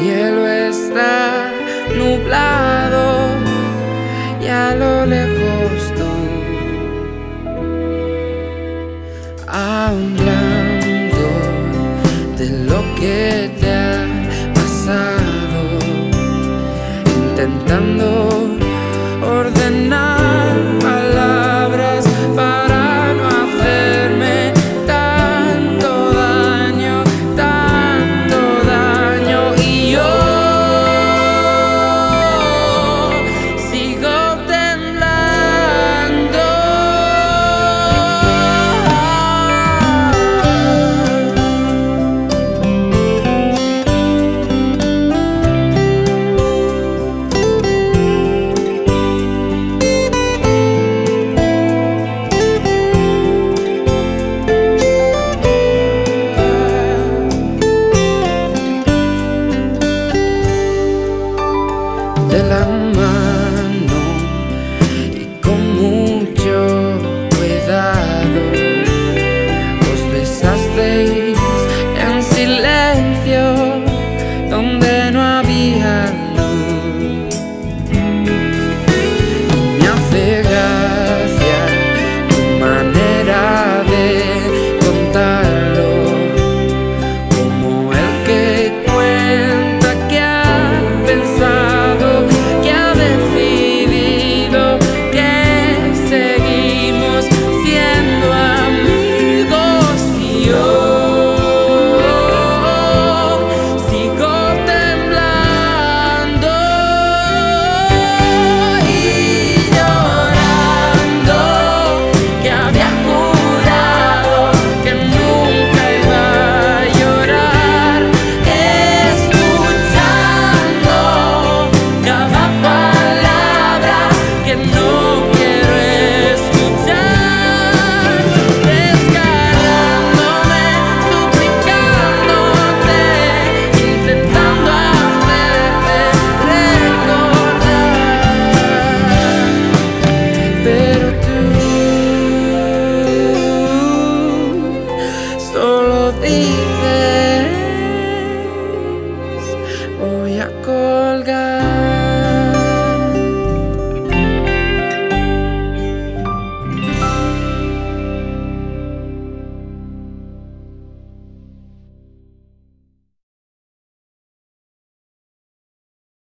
cielo está nublado y a lo lejos tú, hablando de lo que te ha pasado, intentando ordenar palabras para no hacerme tanto daño, y yo sigo temblando. De la mano y con mucho cuidado os besasteis en silencio donde no había luz. Me hace gracia tu manera de contarlo, como el que cuenta que ha pensado, dices, voy a colgar.